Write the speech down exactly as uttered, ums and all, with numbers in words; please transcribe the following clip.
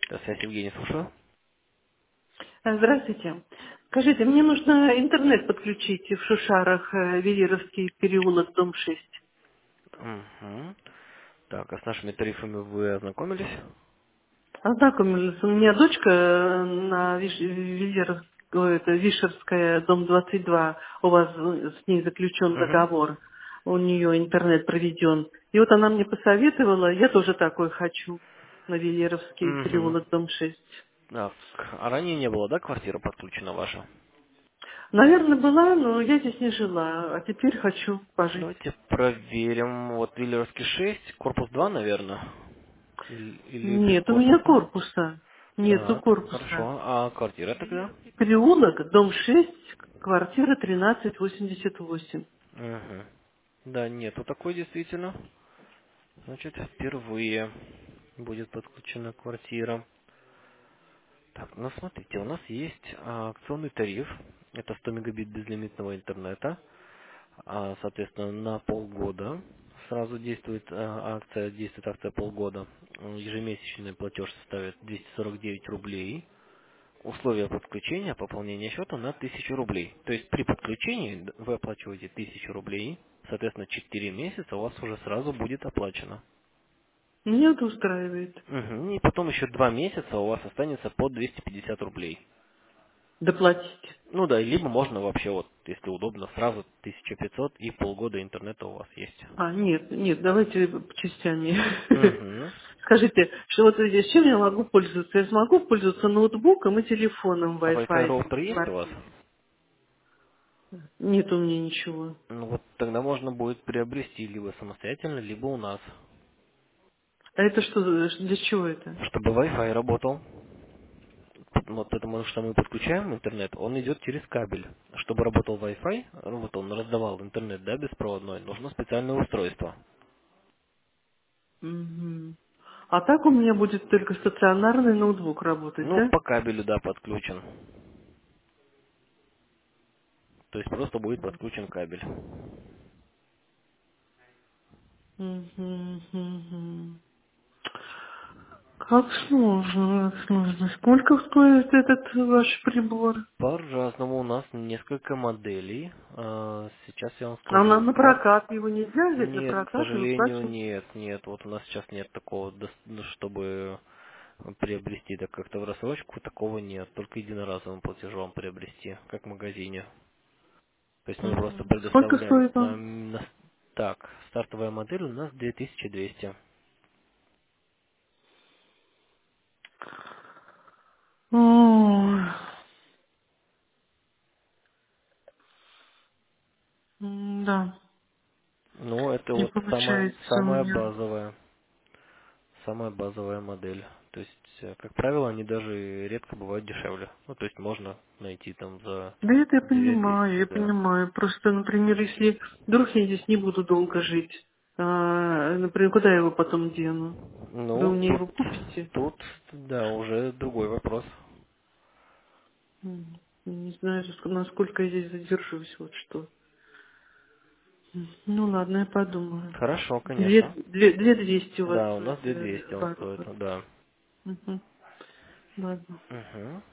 Да, связь Евгений, слушаю. А, Здравствуйте. Скажите, мне нужно интернет подключить в Шушарах, э, Велировский переулок, дом шесть. Угу. Так, а с нашими тарифами вы ознакомились? Ознакомились. У меня дочка э, на Виш... Велиров- ой, это Вишерская, дом двадцать два. У вас э, с ней заключен Угу. договор. У нее интернет проведен. И вот она мне посоветовала, я тоже такой хочу, на Велеровский Угу. переулок, дом шесть. Так, а ранее не было, да, квартира подключена ваша? Наверное, была, но я здесь не жила, а теперь хочу пожить. Давайте проверим. Вот Виллеровский шесть, корпус два, наверное. Или, или без Нет, у меня корпуса. корпуса. Нету Так, корпуса. хорошо. А квартира тогда? Переулок, дом шесть, квартира тринадцать восемьдесят восемь. Угу. Да, нету такой действительно. Значит, впервые будет подключена квартира. Так, ну смотрите, у нас есть а, акционный тариф. Это сто мегабит безлимитного интернета. А, соответственно, на полгода сразу действует а, акция, действует акция полгода. М, Ежемесячный платеж составит двести сорок девять рублей. Условия подключения, пополнения счета на тысячу рублей. То есть при подключении д- вы оплачиваете тысячу рублей, соответственно, четыре месяца у вас уже сразу будет оплачено. Меня это устраивает. Мгм. И потом еще два месяца у вас останется по двести пятьдесят рублей. Доплатить. Ну да, либо можно вообще вот, если удобно, сразу тысяча пятьсот и полгода интернета у вас есть. А, нет, нет, давайте по частями. Угу. Скажите, что вот здесь чем я могу пользоваться? Я смогу пользоваться ноутбуком и телефоном А Wi-Fi Wi-Fi роутер в есть у вас? квартире? Нет у меня ничего. Ну вот тогда можно будет приобрести либо самостоятельно, либо у нас. А это что, за- для чего это? Чтобы Wi-Fi работал. Вот потому что мы подключаем интернет, он идет через кабель. Чтобы работал Wi-Fi, ну, вот он раздавал интернет, да, беспроводной, нужно специальное устройство. Мгм. А так у меня будет только стационарный ноутбук работать, Ну, да? по кабелю, да, подключен. То есть просто будет подключен кабель. Мгм, мгм. Как сложно, как сложно. Сколько стоит этот ваш прибор? По-разному у нас несколько моделей. А, Сейчас я вам А на, скажу. на Старт. прокат его нельзя взять на Нет, к прокат и сожалению, выплачивать? нет, нет. Вот у нас сейчас нет такого, дос- ну, чтобы приобрести так как-то в рассрочку, такого нет. Только единоразовым платежом приобрести, как в магазине. То есть мы просто Мгм. Сколько предоставляем стоит он? нам на- так, стартовая модель у нас две тысячи двести. Ой, м, да, Ну, это не вот самая, получается у самая меня. базовая, самая базовая модель. То есть, э, как правило, они даже редко бывают дешевле. Ну, то есть можно найти там за Да это я две понимаю, тысячи, я да. понимаю. Просто, например, если вдруг я здесь не буду долго жить, а, например, куда я его потом дену? Вы Ну, мне тут, его купите? тут, да, уже другой вопрос. М, Не знаю, ск- насколько я здесь задержусь, вот что. Ну ладно, я подумаю. Хорошо, Две, конечно. две, две двести у вас Да, у нас стоит две двести э, он стоит, оборот. да. Мгм. Ладно. Угу.